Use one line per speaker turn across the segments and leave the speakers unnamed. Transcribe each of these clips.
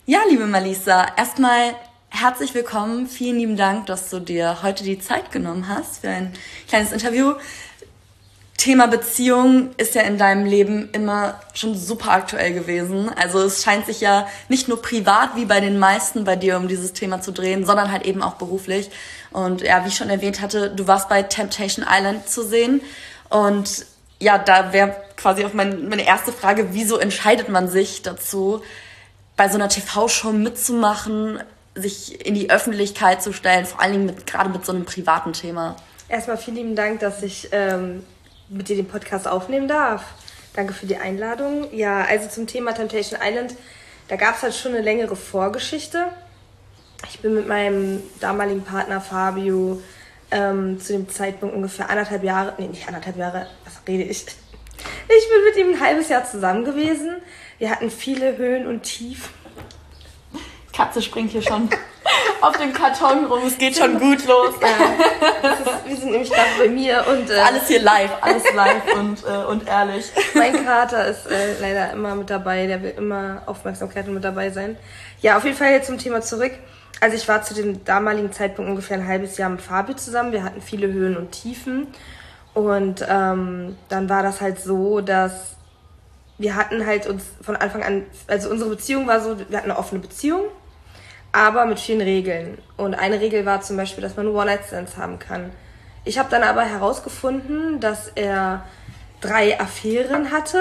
Ja, liebe Malisa, erstmal herzlich willkommen. Vielen lieben Dank, dass du dir heute die Zeit genommen hast für ein kleines Interview. Thema Beziehung ist ja in deinem Leben immer schon super aktuell gewesen. Also es scheint sich ja nicht nur privat wie bei den meisten bei dir um dieses Thema zu drehen, sondern halt eben auch beruflich. Und ja, wie ich schon erwähnt hatte, du warst bei Temptation Island zu sehen. Und ja, da wäre quasi auch meine erste Frage, wieso entscheidet man sich dazu, bei so einer TV-Show mitzumachen, sich in die Öffentlichkeit zu stellen, vor allen Dingen gerade mit so einem privaten Thema?
Erstmal vielen lieben Dank, dass ich mit dir den Podcast aufnehmen darf. Danke für die Einladung. Ja, also zum Thema Temptation Island, da gab es halt schon eine längere Vorgeschichte. Ich bin mit meinem damaligen Partner Fabio zu dem Zeitpunkt ungefähr nicht 1,5 Jahre, was rede ich? Ich bin mit ihm ein halbes Jahr zusammen gewesen. Wir hatten viele Höhen und Tiefen.
Katze springt hier schon auf dem Karton rum, es geht schon gut los.
Ja, wir sind nämlich gerade bei mir und
alles hier live, und ehrlich.
Mein Kater ist leider immer mit dabei, der will immer Aufmerksamkeit mit dabei sein. Ja, auf jeden Fall jetzt zum Thema zurück. Also ich war zu dem damaligen Zeitpunkt ungefähr ein halbes Jahr mit Fabio zusammen. Wir hatten viele Höhen und Tiefen und dann war das halt so, dass wir hatten halt uns von Anfang an, also unsere Beziehung war so, wir hatten eine offene Beziehung, aber mit vielen Regeln. Und eine Regel war zum Beispiel, dass man nur One-Night-Stands haben kann. Ich habe dann aber herausgefunden, dass er 3 Affären hatte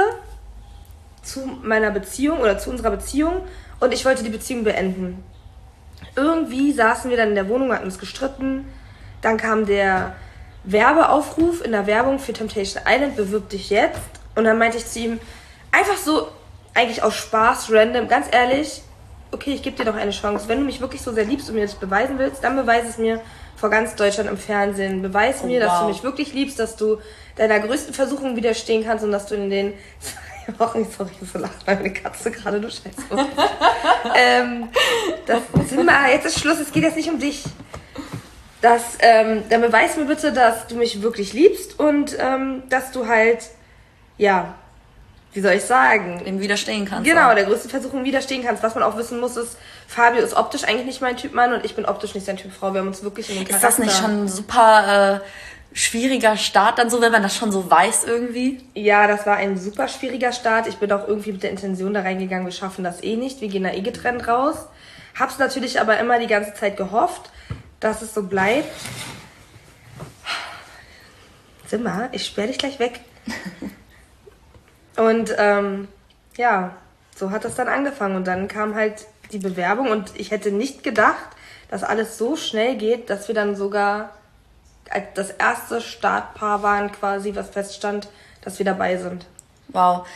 zu meiner Beziehung oder zu unserer Beziehung und ich wollte die Beziehung beenden. Irgendwie saßen wir dann in der Wohnung, hatten uns gestritten. Dann kam der Werbeaufruf in der Werbung für Temptation Island, bewirb dich jetzt. Und dann meinte ich zu ihm, einfach so, eigentlich aus Spaß, random, ganz ehrlich, okay, ich gebe dir doch eine Chance. Wenn du mich wirklich so sehr liebst und mir das beweisen willst, dann beweise es mir vor ganz Deutschland im Fernsehen. Beweis mir, dass du mich wirklich liebst, dass du deiner größten Versuchung widerstehen kannst und dass du in den 2 Wochen, sorry, so lacht meine Katze gerade, du Scheiße. Jetzt ist Schluss, es geht jetzt nicht um dich. Dann beweis mir bitte, dass du mich wirklich liebst und dass du halt, ja, wie soll ich sagen?
Dem widerstehen kannst.
Genau, der größten Versuchung widerstehen kannst. Was man auch wissen muss, ist, Fabio ist optisch eigentlich nicht mein Typ Mann und ich bin optisch nicht sein Typ Frau. Wir haben uns wirklich in den Charakter...
Ist das nicht schon ein super schwieriger Start dann so, wenn man das schon so weiß irgendwie?
Ja, das war ein super schwieriger Start. Ich bin auch irgendwie mit der Intention da reingegangen, wir schaffen das eh nicht. Wir gehen da eh getrennt raus. Hab's natürlich aber immer die ganze Zeit gehofft, dass es so bleibt. Simmer, ich sperr dich gleich weg. Und ja, so hat das dann angefangen. Und dann kam halt die Bewerbung und ich hätte nicht gedacht, dass alles so schnell geht, dass wir dann sogar das erste Startpaar waren quasi, was feststand, dass wir dabei sind.
Wow.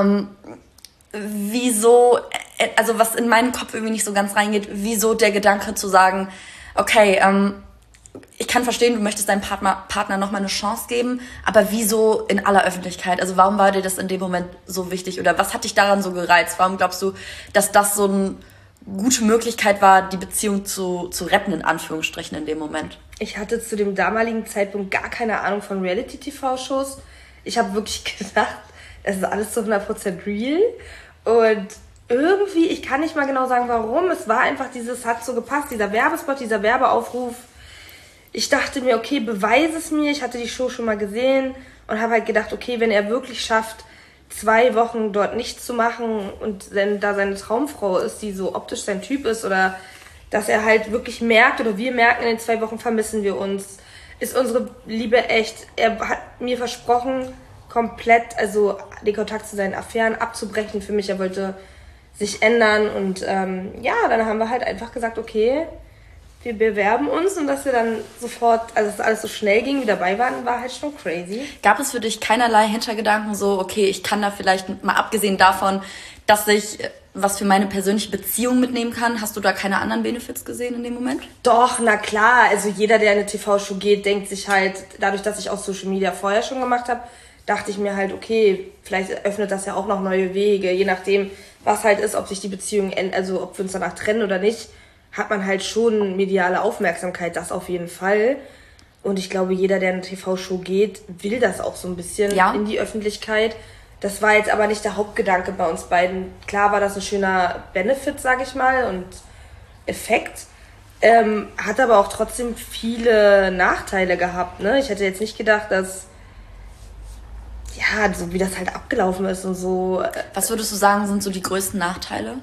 Wieso, also was in meinen Kopf irgendwie nicht so ganz reingeht, wieso der Gedanke zu sagen, okay, ich kann verstehen, du möchtest deinem Partner nochmal eine Chance geben, aber wieso in aller Öffentlichkeit? Also warum war dir das in dem Moment so wichtig oder was hat dich daran so gereizt? Warum glaubst du, dass das so eine gute Möglichkeit war, die Beziehung zu retten, in Anführungsstrichen, in dem Moment?
Ich hatte zu dem damaligen Zeitpunkt gar keine Ahnung von Reality-TV-Shows. Ich habe wirklich gedacht, es ist alles zu 100% real und irgendwie, ich kann nicht mal genau sagen, warum, es war einfach hat so gepasst, dieser Werbespot, dieser Werbeaufruf. Ich dachte mir, okay, beweise es mir. Ich hatte die Show schon mal gesehen und habe halt gedacht, okay, wenn er wirklich schafft, 2 Wochen dort nichts zu machen und wenn da seine Traumfrau ist, die so optisch sein Typ ist oder dass er halt wirklich merkt oder wir merken, in den 2 Wochen vermissen wir uns, ist unsere Liebe echt. Er hat mir versprochen, komplett, also den Kontakt zu seinen Affären abzubrechen für mich. Er wollte sich ändern und ja, dann haben wir halt einfach gesagt, okay, wir bewerben uns und dass wir dann sofort, also dass alles so schnell ging, wie dabei waren, war halt schon crazy.
Gab es für dich keinerlei Hintergedanken so, okay, ich kann da vielleicht, mal abgesehen davon, dass ich was für meine persönliche Beziehung mitnehmen kann, hast du da keine anderen Benefits gesehen in dem Moment?
Doch, na klar, also jeder, der in eine TV-Show geht, denkt sich halt, dadurch, dass ich auch Social Media vorher schon gemacht habe, dachte ich mir halt, okay, vielleicht öffnet das ja auch noch neue Wege, je nachdem, was halt ist, ob sich die Beziehung also ob wir uns danach trennen oder nicht, hat man halt schon mediale Aufmerksamkeit, das auf jeden Fall. Und ich glaube, jeder, der in eine TV-Show geht, will das auch so ein bisschen in die Öffentlichkeit, Das war jetzt aber nicht der Hauptgedanke bei uns beiden. Klar war das ein schöner Benefit, sage ich mal, und Effekt. Hat aber auch trotzdem viele Nachteile gehabt. Ne? Ich hätte jetzt nicht gedacht, dass, ja, so wie das halt abgelaufen ist und so.
Was würdest du sagen, sind so die größten Nachteile?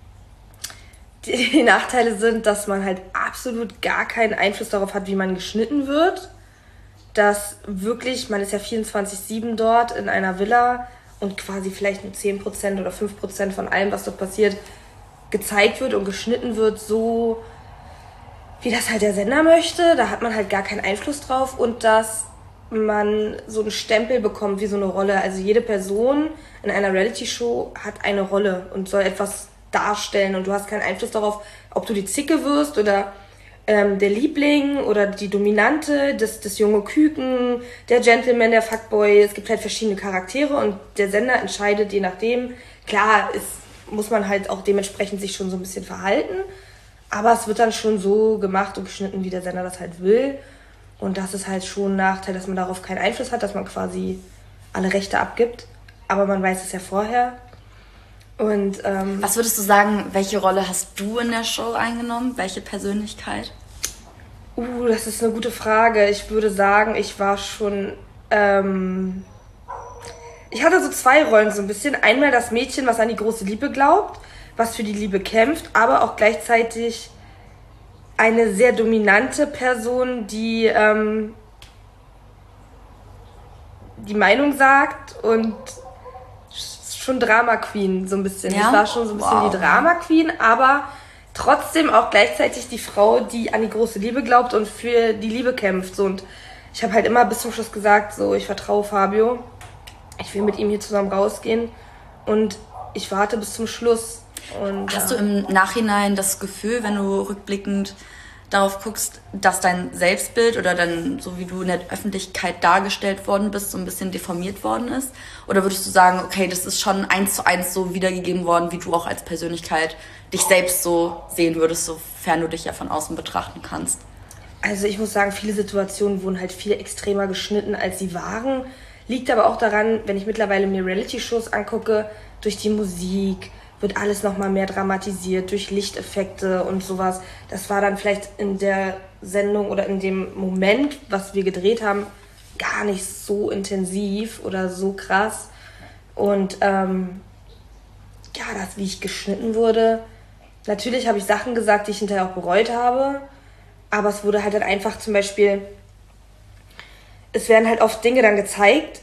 Die Nachteile sind, dass man halt absolut gar keinen Einfluss darauf hat, wie man geschnitten wird. Dass wirklich, man ist ja 24/7 dort in einer Villa und quasi vielleicht nur 10% oder 5% von allem, was dort passiert, gezeigt wird und geschnitten wird, so wie das halt der Sender möchte. Da hat man halt gar keinen Einfluss drauf und dass man so einen Stempel bekommt wie so eine Rolle. Also jede Person in einer Reality-Show hat eine Rolle und soll etwas darstellen und du hast keinen Einfluss darauf, ob du die Zicke wirst oder der Liebling oder die Dominante, das junge Küken, der Gentleman, der Fuckboy. Es gibt halt verschiedene Charaktere und der Sender entscheidet je nachdem. Klar, muss man halt auch dementsprechend sich schon so ein bisschen verhalten, aber es wird dann schon so gemacht und geschnitten, wie der Sender das halt will. Und das ist halt schon ein Nachteil, dass man darauf keinen Einfluss hat, dass man quasi alle Rechte abgibt. Aber man weiß es ja vorher. Und
was würdest du sagen, welche Rolle hast du in der Show eingenommen? Welche Persönlichkeit?
Das ist eine gute Frage. Ich würde sagen, ich war schon... ich hatte so 2 Rollen so ein bisschen. Einmal das Mädchen, was an die große Liebe glaubt, was für die Liebe kämpft, aber auch gleichzeitig eine sehr dominante Person, die die Meinung sagt und schon Drama Queen so ein bisschen.
Ja?
Ich war schon so ein bisschen die Drama Queen, aber trotzdem auch gleichzeitig die Frau, die an die große Liebe glaubt und für die Liebe kämpft. So, und ich habe halt immer bis zum Schluss gesagt, so, ich vertraue Fabio, ich will mit ihm hier zusammen rausgehen und ich warte bis zum Schluss. Und,
hast du im Nachhinein das Gefühl, wenn du rückblickend darauf guckst, dass dein Selbstbild oder dann, so wie du in der Öffentlichkeit dargestellt worden bist, so ein bisschen deformiert worden ist? Oder würdest du sagen, okay, das ist schon 1:1 so wiedergegeben worden, wie du auch als Persönlichkeit dich selbst so sehen würdest, sofern du dich ja von außen betrachten kannst?
Also ich muss sagen, viele Situationen wurden halt viel extremer geschnitten, als sie waren. Liegt aber auch daran, wenn ich mittlerweile mir Reality-Shows angucke, durch die Musik wird alles nochmal mehr dramatisiert, durch Lichteffekte und sowas. Das war dann vielleicht in der Sendung oder in dem Moment, was wir gedreht haben, gar nicht so intensiv oder so krass. Und ja, das, wie ich geschnitten wurde. Natürlich habe ich Sachen gesagt, die ich hinterher auch bereut habe. Aber es wurde halt dann einfach zum Beispiel, es werden halt oft Dinge dann gezeigt,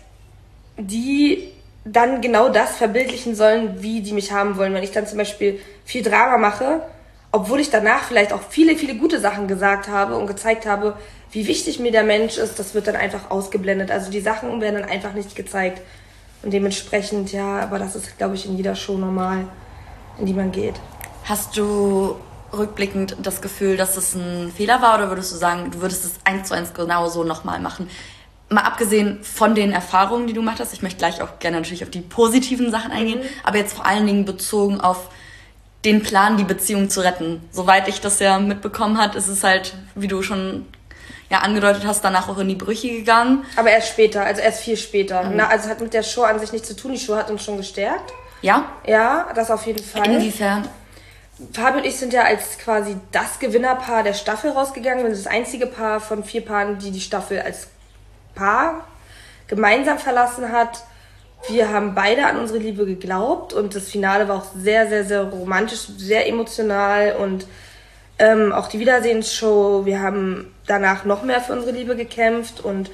die dann genau das verbildlichen sollen, wie die mich haben wollen. Wenn ich dann zum Beispiel viel Drama mache, obwohl ich danach vielleicht auch viele, viele gute Sachen gesagt habe und gezeigt habe, wie wichtig mir der Mensch ist, das wird dann einfach ausgeblendet. Also die Sachen werden dann einfach nicht gezeigt. Und dementsprechend, ja, aber das ist, glaube ich, in jeder Show normal, in die man geht.
Hast du rückblickend das Gefühl, dass es ein Fehler war, oder würdest du sagen, du würdest es 1:1 genau so nochmal machen? Mal abgesehen von den Erfahrungen, die du gemacht hast, ich möchte gleich auch gerne natürlich auf die positiven Sachen eingehen, aber jetzt vor allen Dingen bezogen auf den Plan, die Beziehung zu retten. Soweit ich das ja mitbekommen habe, ist es halt, wie du schon ja angedeutet hast, danach auch in die Brüche gegangen.
Aber erst später, also erst viel später. Also hat mit der Show an sich nichts zu tun, die Show hat uns schon gestärkt.
Ja?
Ja, das auf jeden Fall.
Inwiefern?
Fabio und ich sind ja als quasi das Gewinnerpaar der Staffel rausgegangen. Wir sind das einzige Paar von 4 Paaren, die Staffel als Paar gemeinsam verlassen hat. Wir haben beide an unsere Liebe geglaubt und das Finale war auch sehr, sehr, sehr romantisch, sehr emotional und auch die Wiedersehensshow. Wir haben danach noch mehr für unsere Liebe gekämpft und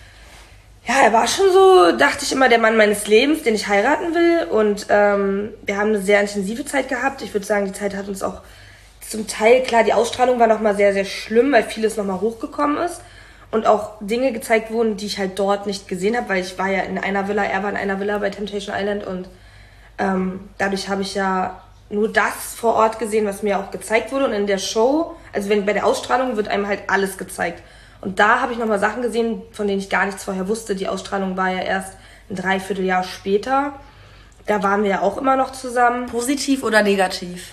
ja, er war schon so, dachte ich immer, der Mann meines Lebens, den ich heiraten will. Und wir haben eine sehr intensive Zeit gehabt. Ich würde sagen, die Zeit hat uns auch zum Teil, klar, die Ausstrahlung war nochmal sehr, sehr schlimm, weil vieles nochmal hochgekommen ist. Und auch Dinge gezeigt wurden, die ich halt dort nicht gesehen habe, weil ich war ja in einer Villa, er war in einer Villa bei Temptation Island. Und dadurch habe ich ja nur das vor Ort gesehen, was mir auch gezeigt wurde. Und in der Show, also bei der Ausstrahlung wird einem halt alles gezeigt. Und da habe ich nochmal Sachen gesehen, von denen ich gar nichts vorher wusste. Die Ausstrahlung war ja erst ein Dreivierteljahr später. Da waren wir ja auch immer noch zusammen.
Positiv oder negativ?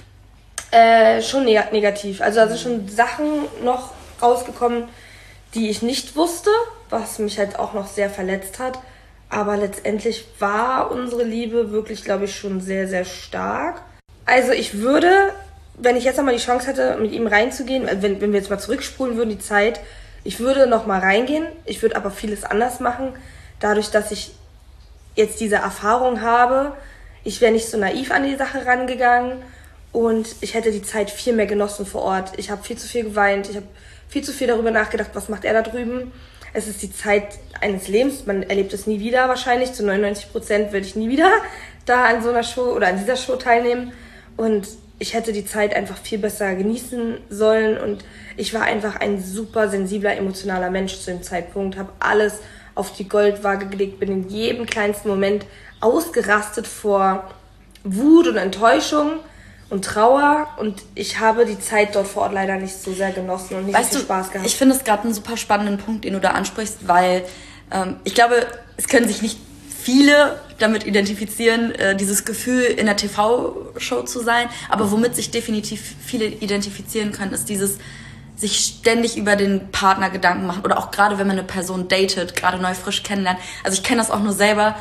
Schon negativ. Also da sind schon Sachen noch rausgekommen, die ich nicht wusste, was mich halt auch noch sehr verletzt hat. Aber letztendlich war unsere Liebe wirklich, glaube ich, schon sehr, sehr stark. Also ich würde, wenn ich jetzt nochmal die Chance hätte, mit ihm reinzugehen, wenn wir jetzt mal zurückspulen würden, die Zeit, ich würde nochmal reingehen. Ich würde aber vieles anders machen. Dadurch, dass ich jetzt diese Erfahrung habe, ich wäre nicht so naiv an die Sache rangegangen und ich hätte die Zeit viel mehr genossen vor Ort. Ich habe viel zu viel geweint, ich habe viel zu viel darüber nachgedacht, was macht er da drüben. Es ist die Zeit eines Lebens, man erlebt es nie wieder wahrscheinlich. Zu 99% werde ich nie wieder da an so einer Show oder an dieser Show teilnehmen. Und ich hätte die Zeit einfach viel besser genießen sollen. Und ich war einfach ein super sensibler, emotionaler Mensch zu dem Zeitpunkt. Habe alles auf die Goldwaage gelegt, bin in jedem kleinsten Moment ausgerastet vor Wut und Enttäuschung und Trauer, und ich habe die Zeit dort vor Ort leider nicht so sehr genossen und nicht so viel Spaß gehabt.
Ich finde es gerade einen super spannenden Punkt, den du da ansprichst, weil ich glaube, es können sich nicht viele damit identifizieren, dieses Gefühl in der TV-Show zu sein, aber womit sich definitiv viele identifizieren können, ist dieses sich ständig über den Partner Gedanken machen oder auch gerade, wenn man eine Person datet, gerade neu frisch kennenlernt. Also ich kenne das auch nur selber.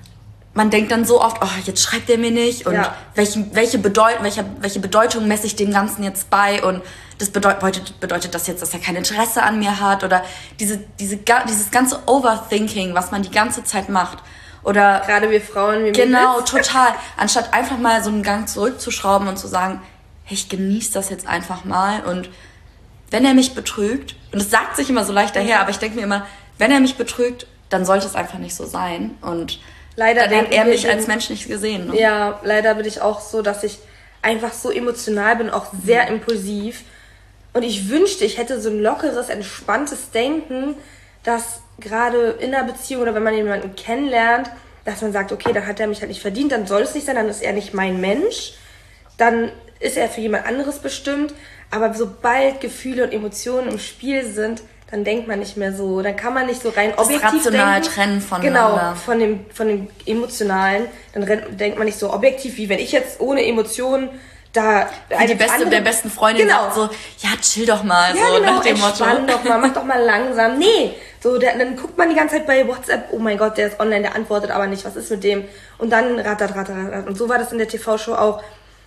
Man denkt dann so oft, oh, jetzt schreibt er mir nicht und welche Bedeutung messe ich dem Ganzen jetzt bei, und das bedeutet das jetzt, dass er kein Interesse an mir hat, oder dieses ganze Overthinking, was man die ganze Zeit macht. Oder
gerade wir Frauen, wie
genau, total. Anstatt einfach mal so einen Gang zurückzuschrauben und zu sagen, hey, ich genieße das jetzt einfach mal, und wenn er mich betrügt, und es sagt sich immer so leicht daher, aber ich denke mir immer, wenn er mich betrügt, dann sollte es einfach nicht so sein, und
leider
dann hat er mich als Mensch nicht gesehen. Ne?
Ja, leider bin ich auch so, dass ich einfach so emotional bin, auch sehr impulsiv. Und ich wünschte, ich hätte so ein lockeres, entspanntes Denken, dass gerade in einer Beziehung oder wenn man jemanden kennenlernt, dass man sagt, okay, dann hat er mich halt nicht verdient, dann soll es nicht sein, dann ist er nicht mein Mensch, dann ist er für jemand anderes bestimmt. Aber sobald Gefühle und Emotionen im Spiel sind, dann denkt man nicht mehr so, dann kann man nicht so rein objektiv denken.
Das rational trennen voneinander.
Genau, von dem Emotionalen. Dann denkt man nicht so objektiv, wie wenn ich jetzt ohne Emotionen da
wie die beste der besten Freundin sagt so, ja, chill doch mal,
ja,
so
genau,
nach dem Motto.
Entspann doch mal, mach doch mal langsam. Nee, so dann guckt man die ganze Zeit bei WhatsApp, oh mein Gott, der ist online, der antwortet aber nicht, was ist mit dem? Und dann rattert. Und so war das in der TV-Show auch.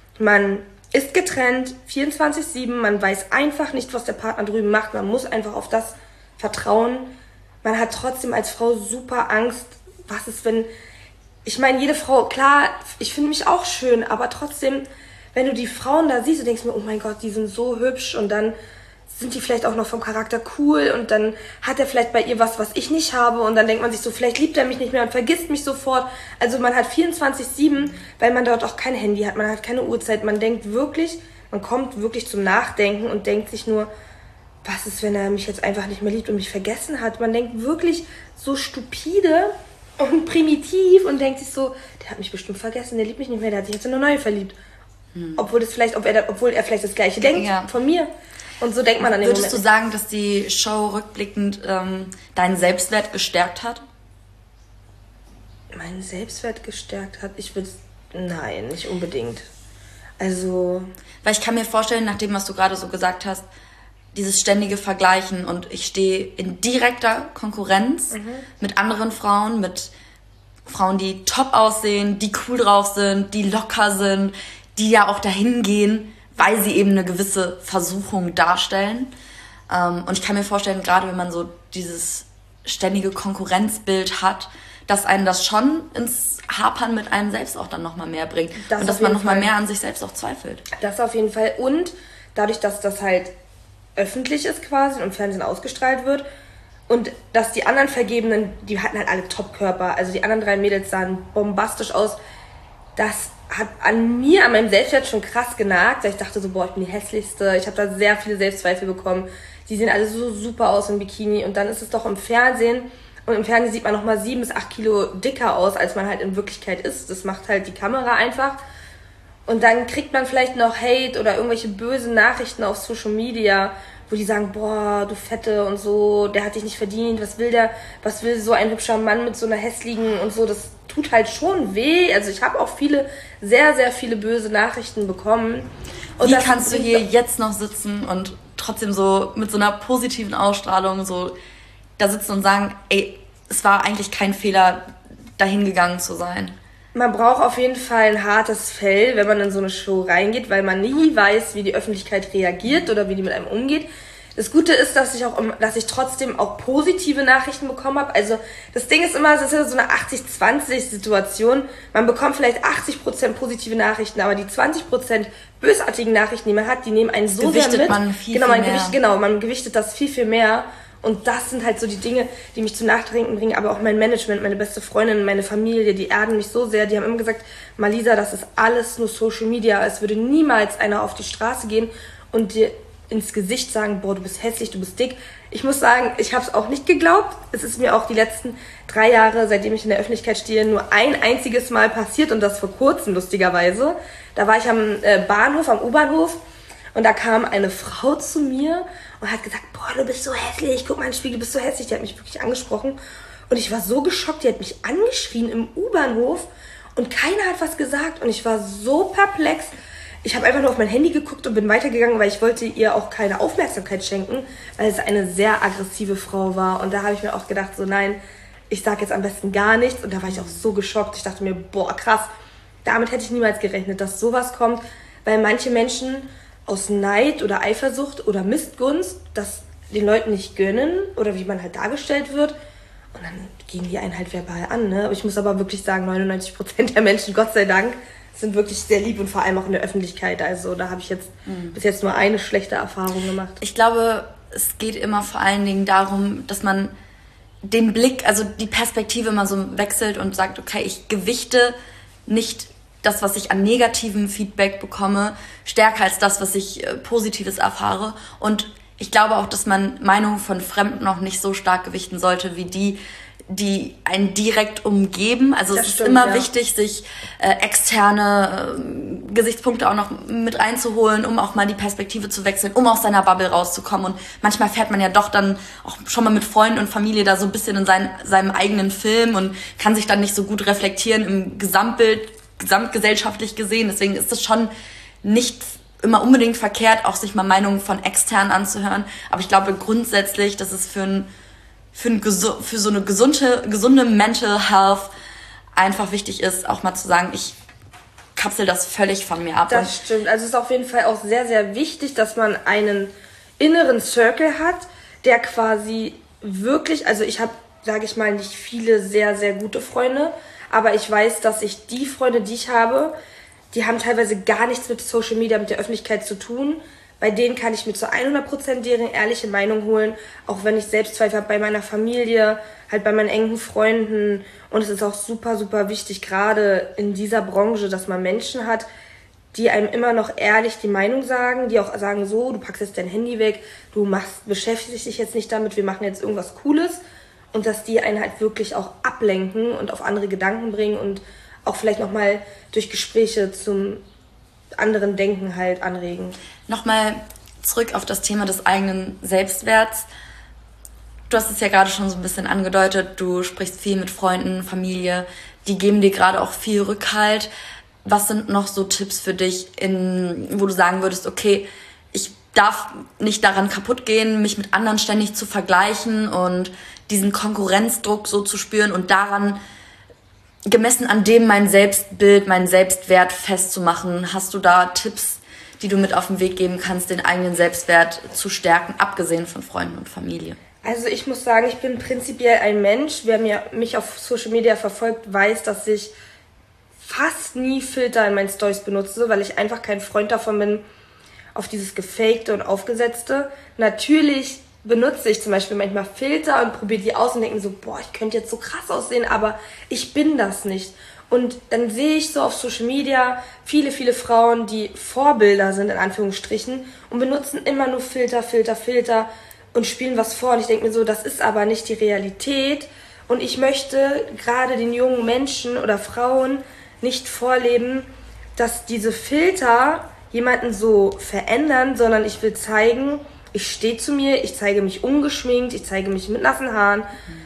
Man ist getrennt, 24/7, man weiß einfach nicht, was der Partner drüben macht, man muss einfach auf das vertrauen. Man hat trotzdem als Frau super Angst, was ist, wenn... Ich meine, jede Frau, klar, ich finde mich auch schön, aber trotzdem, wenn du die Frauen da siehst, du denkst mir, oh mein Gott, die sind so hübsch, und dann sind die vielleicht auch noch vom Charakter cool, und dann hat er vielleicht bei ihr was ich nicht habe, und dann denkt man sich so, vielleicht liebt er mich nicht mehr und vergisst mich sofort. Also man hat 24/7, weil man dort auch kein Handy hat, man hat keine Uhrzeit, man denkt wirklich, man kommt wirklich zum Nachdenken und denkt sich nur, was ist, wenn er mich jetzt einfach nicht mehr liebt und mich vergessen hat? Man denkt wirklich so stupide und primitiv und denkt sich so, der hat mich bestimmt vergessen, der liebt mich nicht mehr, der hat sich jetzt in eine neue verliebt. Obwohl er vielleicht das Gleiche denkt von mir. Und so denkt man an den Moment.
Würdest du sagen, dass die Show rückblickend deinen Selbstwert gestärkt hat?
Meinen Selbstwert gestärkt hat? Nein, nicht unbedingt. Also...
Weil ich kann mir vorstellen, nach dem, was du gerade so gesagt hast, dieses ständige Vergleichen, und ich stehe in direkter Konkurrenz mit anderen Frauen, mit Frauen, die top aussehen, die cool drauf sind, die locker sind, die ja auch dahin gehen, weil sie eben eine gewisse Versuchung darstellen. Und ich kann mir vorstellen, gerade wenn man so dieses ständige Konkurrenzbild hat, dass einen das schon ins Hapern mit einem selbst auch dann nochmal mehr bringt. Und dass man nochmal mehr an sich selbst auch zweifelt.
Das auf jeden Fall. Und dadurch, dass das halt öffentlich ist quasi und im Fernsehen ausgestrahlt wird, und dass die anderen Vergebenen, die hatten halt alle Top-Körper. Also die anderen 3 Mädels sahen bombastisch aus. Das hat an meinem Selbstwert schon krass genagt. Ich dachte so, boah, ich bin die hässlichste. Ich habe da sehr viele Selbstzweifel bekommen. Die sehen alle so super aus im Bikini. Und dann ist es doch im Fernsehen. Und im Fernsehen sieht man nochmal 7 bis 8 Kilo dicker aus, als man halt in Wirklichkeit ist. Das macht halt die Kamera einfach. Und dann kriegt man vielleicht noch Hate oder irgendwelche bösen Nachrichten auf Social Media, wo die sagen, boah, du Fette und so, der hat dich nicht verdient, was will so ein hübscher Mann mit so einer hässlichen und so, das tut halt schon weh. Also ich habe auch sehr, sehr viele böse Nachrichten bekommen. Und
wie kannst du hier jetzt noch sitzen und trotzdem so mit so einer positiven Ausstrahlung so da sitzen und sagen, ey, es war eigentlich kein Fehler, dahin gegangen zu sein?
Man braucht auf jeden Fall ein hartes Fell, wenn man in so eine Show reingeht, weil man nie weiß, wie die Öffentlichkeit reagiert oder wie die mit einem umgeht. Das Gute ist, dass ich trotzdem auch positive Nachrichten bekommen habe. Also das Ding ist immer, es ist ja so eine 80-20-Situation. Man bekommt vielleicht 80% positive Nachrichten, aber die 20% bösartigen Nachrichten, die man hat, die nehmen einen so sehr mit.
Man viel mehr.
Man gewichtet das viel, viel mehr. Und das sind halt so die Dinge, die mich zum Nachdenken bringen. Aber auch mein Management, meine beste Freundin, meine Familie, die erden mich so sehr. Die haben immer gesagt, Malisa, das ist alles nur Social Media. Es würde niemals einer auf die Straße gehen und dir ins Gesicht sagen, boah, du bist hässlich, du bist dick. Ich muss sagen, ich habe es auch nicht geglaubt. Es ist mir auch die letzten 3 Jahre, seitdem ich in der Öffentlichkeit stehe, nur ein einziges Mal passiert und das vor kurzem, lustigerweise. Da war ich am Bahnhof, am U-Bahnhof und da kam eine Frau zu mir und hat gesagt, boah, du bist so hässlich, guck mal in den Spiegel, du bist so hässlich. Die hat mich wirklich angesprochen und ich war so geschockt, die hat mich angeschrien im U-Bahnhof und keiner hat was gesagt und ich war so perplex. Ich habe einfach nur auf mein Handy geguckt und bin weitergegangen, weil ich wollte ihr auch keine Aufmerksamkeit schenken, weil es eine sehr aggressive Frau war. Und da habe ich mir auch gedacht, so nein, ich sage jetzt am besten gar nichts. Und da war ich auch so geschockt. Ich dachte mir, boah, krass, damit hätte ich niemals gerechnet, dass sowas kommt. Weil manche Menschen aus Neid oder Eifersucht oder Missgunst das den Leuten nicht gönnen oder wie man halt dargestellt wird. Und dann gehen die einen halt verbal an. Ne? Aber ich muss aber wirklich sagen, 99% der Menschen, Gott sei Dank, sind wirklich sehr lieb und vor allem auch in der Öffentlichkeit. Also da habe ich jetzt bis jetzt nur eine schlechte Erfahrung gemacht.
Ich glaube, es geht immer vor allen Dingen darum, dass man den Blick, also die Perspektive mal so wechselt und sagt, okay, ich gewichte nicht das, was ich an negativem Feedback bekomme, stärker als das, was ich Positives erfahre. Und ich glaube auch, dass man Meinungen von Fremden noch nicht so stark gewichten sollte, wie die einen direkt umgeben. Also es ist immer wichtig, sich externe Gesichtspunkte auch noch mit reinzuholen, um auch mal die Perspektive zu wechseln, um aus seiner Bubble rauszukommen. Und manchmal fährt man ja doch dann auch schon mal mit Freunden und Familie da so ein bisschen in seinem eigenen Film und kann sich dann nicht so gut reflektieren im Gesamtbild, gesamtgesellschaftlich gesehen. Deswegen ist es schon nicht immer unbedingt verkehrt, auch sich mal Meinungen von externen anzuhören. Aber ich glaube grundsätzlich, dass es für so eine gesunde Mental Health einfach wichtig ist, auch mal zu sagen, ich kapsel das völlig von mir ab.
Das stimmt. Also es ist auf jeden Fall auch sehr, sehr wichtig, dass man einen inneren Circle hat, der quasi wirklich, also ich habe, sage ich mal, nicht viele sehr, sehr gute Freunde, aber ich weiß, dass ich die Freunde, die ich habe, die haben teilweise gar nichts mit Social Media, mit der Öffentlichkeit zu tun. Bei denen kann ich mir zu 100% deren ehrliche Meinung holen, auch wenn ich Selbstzweifel habe bei meiner Familie, halt bei meinen engen Freunden. Und es ist auch super, super wichtig, gerade in dieser Branche, dass man Menschen hat, die einem immer noch ehrlich die Meinung sagen, die auch sagen, so, du packst jetzt dein Handy weg, beschäftigst dich jetzt nicht damit, wir machen jetzt irgendwas Cooles. Und dass die einen halt wirklich auch ablenken und auf andere Gedanken bringen und auch vielleicht nochmal durch Gespräche zum anderen Denken halt anregen.
Nochmal zurück auf das Thema des eigenen Selbstwerts. Du hast es ja gerade schon so ein bisschen angedeutet, du sprichst viel mit Freunden, Familie, die geben dir gerade auch viel Rückhalt. Was sind noch so Tipps für dich, wo du sagen würdest, okay, ich darf nicht daran kaputt gehen, mich mit anderen ständig zu vergleichen und diesen Konkurrenzdruck so zu spüren und daran gemessen an dem mein Selbstbild, meinen Selbstwert festzumachen. Hast du da Tipps, die du mit auf den Weg geben kannst, den eigenen Selbstwert zu stärken, abgesehen von Freunden und Familie?
Also ich muss sagen, ich bin prinzipiell ein Mensch. Wer mich auf Social Media verfolgt, weiß, dass ich fast nie Filter in meinen Storys benutze, weil ich einfach kein Freund davon bin, auf dieses Gefakte und Aufgesetzte. Natürlich benutze ich zum Beispiel manchmal Filter und probiere die aus und denke mir so, boah, ich könnte jetzt so krass aussehen, aber ich bin das nicht. Und dann sehe ich so auf Social Media viele, viele Frauen, die Vorbilder sind, in Anführungsstrichen, und benutzen immer nur Filter und spielen was vor. Und ich denke mir so, das ist aber nicht die Realität. Und ich möchte gerade den jungen Menschen oder Frauen nicht vorleben, dass diese Filter jemanden so verändern, sondern ich will zeigen, ich stehe zu mir, ich zeige mich ungeschminkt, ich zeige mich mit nassen Haaren.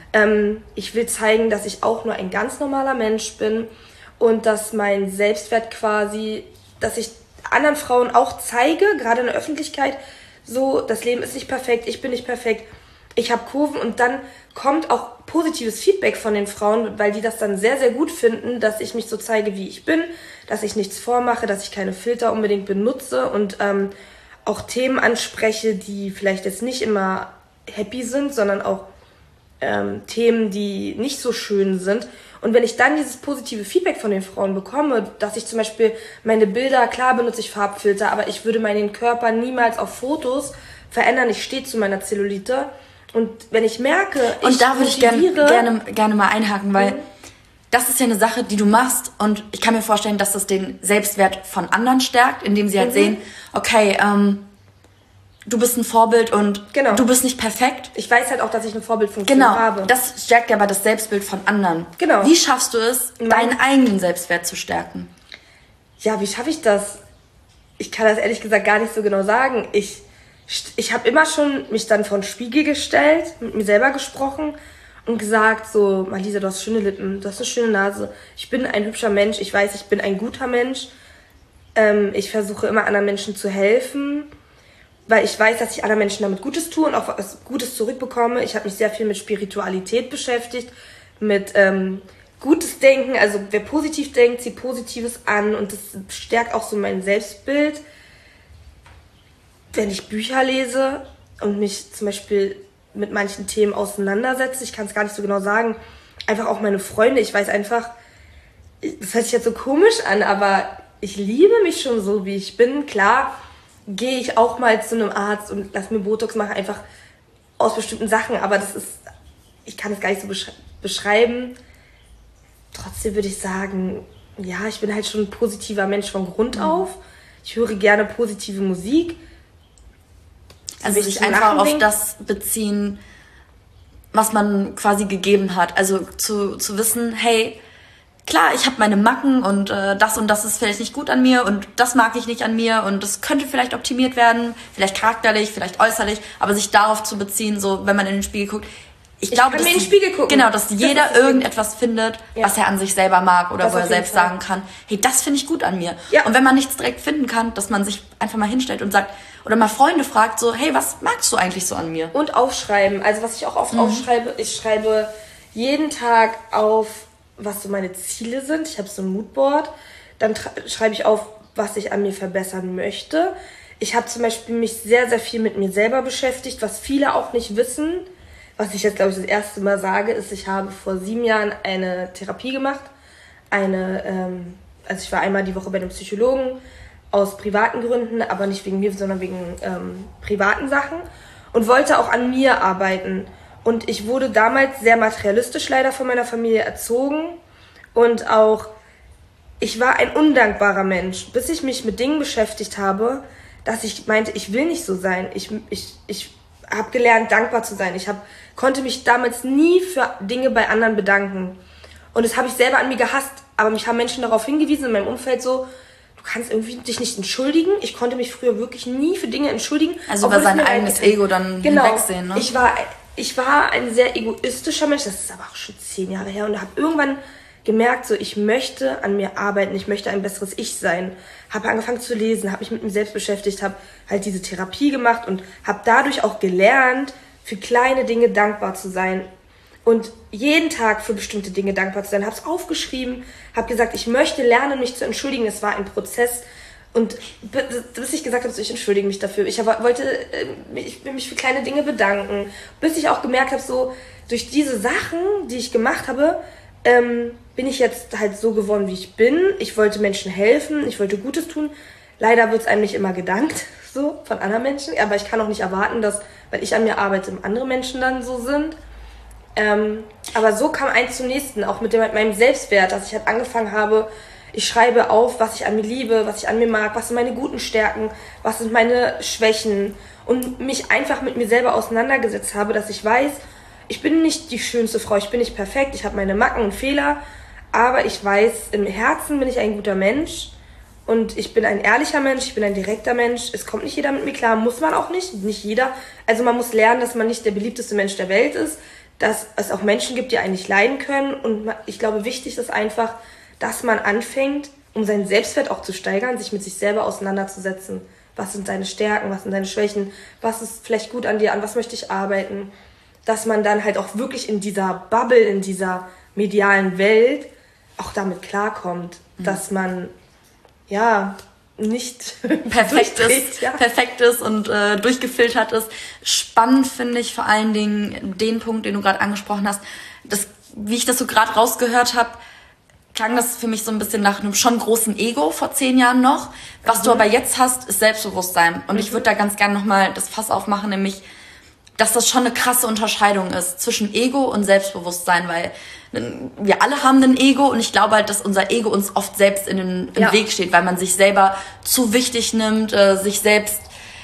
Ich will zeigen, dass ich auch nur ein ganz normaler Mensch bin und dass mein Selbstwert quasi, dass ich anderen Frauen auch zeige, gerade in der Öffentlichkeit, so, das Leben ist nicht perfekt, ich bin nicht perfekt. ich habe Kurven und dann kommt auch positives Feedback von den Frauen, weil die das dann sehr, sehr gut finden, dass ich mich so zeige, wie ich bin, dass ich nichts vormache, dass ich keine Filter unbedingt benutze und auch Themen anspreche, die vielleicht jetzt nicht immer happy sind, sondern auch Themen, die nicht so schön sind. Und wenn ich dann dieses positive Feedback von den Frauen bekomme, dass ich zum Beispiel meine Bilder, klar benutze ich Farbfilter, aber ich würde meinen Körper niemals auf Fotos verändern. Ich stehe zu meiner Zellulite. Und wenn ich merke,
und da würde ich gerne mal einhaken, weil das ist ja eine Sache, die du machst und ich kann mir vorstellen, dass das den Selbstwert von anderen stärkt, indem sie halt sehen, okay, du bist ein Vorbild und du bist nicht perfekt.
Ich weiß halt auch, dass ich eine Vorbildfunktion habe.
Genau, das stärkt ja aber das Selbstbild von anderen.
Genau.
Wie schaffst du es, deinen eigenen Selbstwert zu stärken?
Ja, wie schaffe ich das? Ich kann das ehrlich gesagt gar nicht so genau sagen. Ich habe immer schon mich dann vor den Spiegel gestellt, mit mir selber gesprochen und gesagt so, Marlisa, du hast schöne Lippen, du hast eine schöne Nase, ich bin ein hübscher Mensch, ich weiß, ich bin ein guter Mensch. Ich versuche immer anderen Menschen zu helfen, weil ich weiß, dass ich anderen Menschen damit Gutes tue und auch was Gutes zurückbekomme. Ich habe mich sehr viel mit Spiritualität beschäftigt, mit gutes Denken. Also wer positiv denkt, zieht Positives an und das stärkt auch so mein Selbstbild. Wenn ich Bücher lese und mich zum Beispiel mit manchen Themen auseinandersetze, ich kann es gar nicht so genau sagen, einfach auch meine Freunde, ich weiß einfach, das hört sich jetzt so komisch an, aber ich liebe mich schon so, wie ich bin. Klar gehe ich auch mal zu einem Arzt und lass mir Botox machen, einfach aus bestimmten Sachen, aber das ist, ich kann es gar nicht so beschreiben. Trotzdem würde ich sagen, ja, ich bin halt schon ein positiver Mensch von Grund auf. Ich höre gerne positive Musik.
Also sich einfach auf das beziehen, was man quasi gegeben hat. Also zu wissen, hey, klar, ich habe meine Macken und das ist vielleicht nicht gut an mir und das mag ich nicht an mir und das könnte vielleicht optimiert werden, vielleicht charakterlich, vielleicht äußerlich, aber sich darauf zu beziehen, so wenn man in den Spiegel guckt. Ich glaube,
kann mir in den Spiegel gucken.
Genau, dass jeder irgendetwas findet, was er an sich selber mag oder wo er selbst sagen kann, hey, das finde ich gut an mir. Ja. Und wenn man nichts direkt finden kann, dass man sich einfach mal hinstellt und sagt, oder mal Freunde fragt so, hey, was magst du eigentlich so an mir?
Und aufschreiben. Also was ich auch oft aufschreibe, ich schreibe jeden Tag auf, was so meine Ziele sind. Ich habe so ein Moodboard. Dann schreibe ich auf, was ich an mir verbessern möchte. Ich habe zum Beispiel mich sehr, sehr viel mit mir selber beschäftigt, was viele auch nicht wissen. Was ich jetzt, glaube ich, das erste Mal sage, ist, ich habe vor 7 Jahren eine Therapie gemacht. Also ich war einmal die Woche bei einem Psychologen aus privaten Gründen, aber nicht wegen mir, sondern wegen privaten Sachen und wollte auch an mir arbeiten. Und ich wurde damals sehr materialistisch leider von meiner Familie erzogen und auch, ich war ein undankbarer Mensch, bis ich mich mit Dingen beschäftigt habe, dass ich meinte, ich will nicht so sein. Ich habe gelernt, dankbar zu sein. Konnte mich damals nie für Dinge bei anderen bedanken. Und das habe ich selber an mir gehasst. Aber mich haben Menschen darauf hingewiesen in meinem Umfeld so, du kannst irgendwie dich nicht entschuldigen. Ich konnte mich früher wirklich nie für Dinge entschuldigen.
Also über sein eigenes Ego dann hinwegsehen, ne?
Ich war ein sehr egoistischer Mensch. Das ist aber auch schon 10 Jahre her. Und habe irgendwann gemerkt, so ich möchte an mir arbeiten. Ich möchte ein besseres Ich sein. Habe angefangen zu lesen, habe mich mit mir selbst beschäftigt, habe halt diese Therapie gemacht und habe dadurch auch gelernt, für kleine Dinge dankbar zu sein und jeden Tag für bestimmte Dinge dankbar zu sein. Habe es aufgeschrieben, habe gesagt, ich möchte lernen, mich zu entschuldigen. Es war ein Prozess und bis ich gesagt habe, so, ich entschuldige mich dafür. Ich wollte mich für kleine Dinge bedanken, bis ich auch gemerkt habe, so durch diese Sachen, die ich gemacht habe, bin ich jetzt halt so geworden, wie ich bin. Ich wollte Menschen helfen, ich wollte Gutes tun. Leider wird es einem nicht immer gedankt, so von anderen Menschen. Aber ich kann auch nicht erwarten, dass, weil ich an mir arbeite, andere Menschen dann so sind. Aber so kam eins zum nächsten, auch mit meinem Selbstwert, dass ich halt angefangen habe, ich schreibe auf, was ich an mir liebe, was ich an mir mag, was sind meine guten Stärken, was sind meine Schwächen und mich einfach mit mir selber auseinandergesetzt habe, dass ich weiß, ich bin nicht die schönste Frau, ich bin nicht perfekt, ich habe meine Macken und Fehler, aber ich weiß, im Herzen bin ich ein guter Mensch und ich bin ein ehrlicher Mensch, ich bin ein direkter Mensch. Es kommt nicht jeder mit mir klar, muss man auch nicht jeder. Also man muss lernen, dass man nicht der beliebteste Mensch der Welt ist, dass es auch Menschen gibt, die einen nicht leiden können und ich glaube, wichtig ist einfach, dass man anfängt, um seinen Selbstwert auch zu steigern, sich mit sich selber auseinanderzusetzen. Was sind deine Stärken, was sind deine Schwächen, was ist vielleicht gut an dir, an was möchte ich arbeiten. dass man dann halt auch wirklich in dieser Bubble, in dieser medialen Welt auch damit klarkommt, dass man nicht
perfekt ist und durchgefiltert ist. Spannend finde ich vor allen Dingen den Punkt, den du gerade angesprochen hast. Wie ich das so gerade rausgehört habe, klang das für mich so ein bisschen nach einem schon großen Ego vor 10 Jahren noch. Was du aber jetzt hast, ist Selbstbewusstsein. Und ich würde da ganz gerne nochmal das Fass aufmachen, nämlich, dass das schon eine krasse Unterscheidung ist zwischen Ego und Selbstbewusstsein, weil wir alle haben ein Ego und ich glaube halt, dass unser Ego uns oft selbst im Weg steht, weil man sich selber zu wichtig nimmt, sich selbst,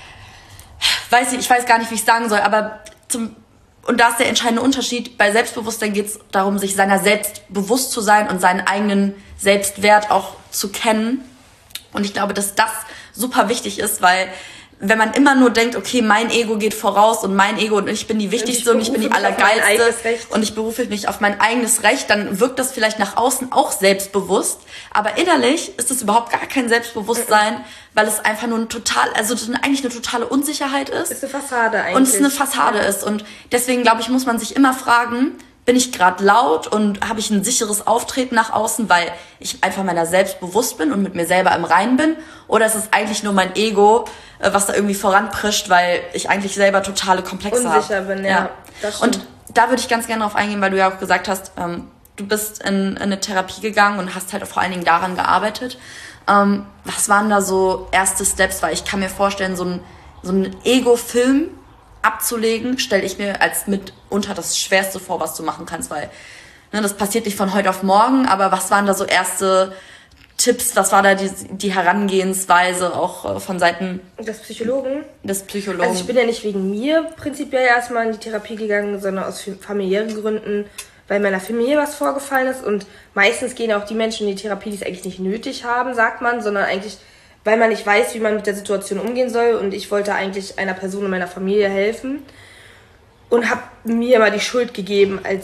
ich weiß gar nicht, wie ich sagen soll, aber und da ist der entscheidende Unterschied. Bei Selbstbewusstsein geht es darum, sich seiner selbst bewusst zu sein und seinen eigenen Selbstwert auch zu kennen. Und ich glaube, dass das super wichtig ist, weil wenn man immer nur denkt, okay, mein Ego geht voraus und mein Ego und ich bin die Wichtigste und ich bin die Allergeilste und ich berufe mich auf mein eigenes Recht, dann wirkt das vielleicht nach außen auch selbstbewusst. Aber innerlich ist es überhaupt gar kein Selbstbewusstsein, weil es einfach nur eigentlich eine totale Unsicherheit ist.
Ist eine Fassade eigentlich.
Und es eine Fassade ist. Und deswegen, glaube ich, muss man sich immer fragen, bin ich gerade laut und habe ich ein sicheres Auftreten nach außen, weil ich einfach meiner selbst bewusst bin und mit mir selber im Reinen bin? Oder ist es eigentlich nur mein Ego, was da irgendwie voranprischt, weil ich eigentlich selber totale Komplexe habe?
Unsicher bin, ja.
Und da würde ich ganz gerne drauf eingehen, weil du ja auch gesagt hast, du bist in eine Therapie gegangen und hast halt vor allen Dingen daran gearbeitet. Was waren da so erste Steps? Weil ich kann mir vorstellen, so ein Ego-Film abzulegen, stelle ich mir als mitunter das Schwerste vor, was du machen kannst, weil das passiert nicht von heute auf morgen, aber was waren da so erste Tipps, was war da die Herangehensweise auch von Seiten
des Psychologen?
Also
ich bin ja nicht wegen mir prinzipiell erstmal in die Therapie gegangen, sondern aus familiären Gründen, weil meiner Familie was vorgefallen ist und meistens gehen auch die Menschen in die Therapie, die es eigentlich nicht nötig haben, sagt man, sondern eigentlich weil man nicht weiß, wie man mit der Situation umgehen soll. Und ich wollte eigentlich einer Person in meiner Familie helfen und habe mir immer die Schuld gegeben als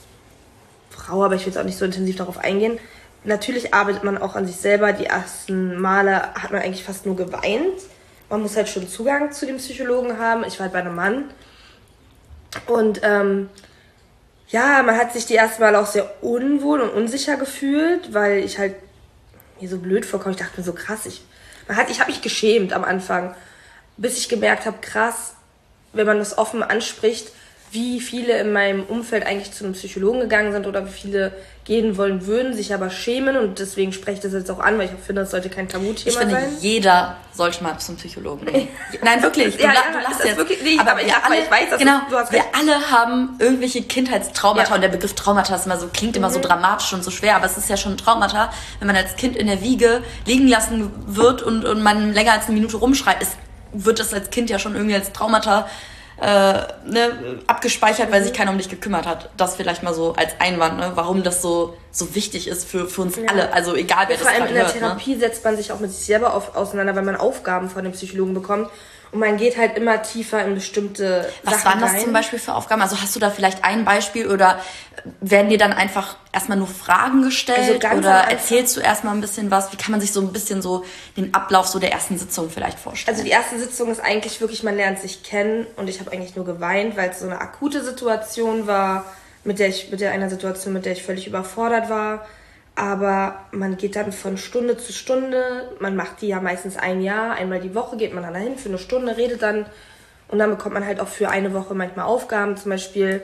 Frau, aber ich will jetzt auch nicht so intensiv darauf eingehen. Natürlich arbeitet man auch an sich selber. Die ersten Male hat man eigentlich fast nur geweint. Man muss halt schon Zugang zu dem Psychologen haben. Ich war halt bei einem Mann. Und man hat sich die ersten Mal auch sehr unwohl und unsicher gefühlt, weil ich halt mir so blöd vorkomme. Ich dachte mir so krass, ich habe mich geschämt am Anfang, bis ich gemerkt habe, krass, wenn man das offen anspricht, wie viele in meinem Umfeld eigentlich zu einem Psychologen gegangen sind oder wie viele gehen wollen würden, sich aber schämen und deswegen spreche ich das jetzt auch an, weil ich auch finde, das sollte kein Tabuthema sein.
Ich finde, jeder sollte mal zum Psychologen gehen. Nein, wirklich. Du lachst jetzt.
Wirklich nicht, aber ich weiß, dass
du hast recht. Wir alle haben irgendwelche Kindheitstraumata und der Begriff Traumata ist immer so, klingt immer so dramatisch und so schwer, aber es ist ja schon ein Traumata, wenn man als Kind in der Wiege liegen lassen wird und man länger als eine Minute rumschreit, wird das als Kind ja schon irgendwie als Traumata abgespeichert, weil sich keiner um dich gekümmert hat. Das vielleicht mal so als Einwand, warum das so wichtig ist für uns alle. Also egal, wer das gerade hört.
Vor allem in der Therapie setzt man sich auch mit sich selber auseinander, weil man Aufgaben von dem Psychologen bekommt. Und man geht halt immer tiefer in bestimmte Sachen
Was waren das
rein.
zum Beispiel für Aufgaben? Also hast du da vielleicht ein Beispiel oder werden dir dann einfach erstmal nur Fragen gestellt oder erzählst du erstmal ein bisschen was? Wie kann man sich so ein bisschen so den Ablauf so der ersten Sitzung vielleicht vorstellen?
Also die erste Sitzung ist eigentlich wirklich, man lernt sich kennen und ich habe eigentlich nur geweint, weil es so eine akute Situation war, mit der ich völlig überfordert war. Aber man geht dann von Stunde zu Stunde, man macht die ja meistens ein Jahr, einmal die Woche geht man dann dahin für eine Stunde, redet dann und dann bekommt man halt auch für eine Woche manchmal Aufgaben, zum Beispiel,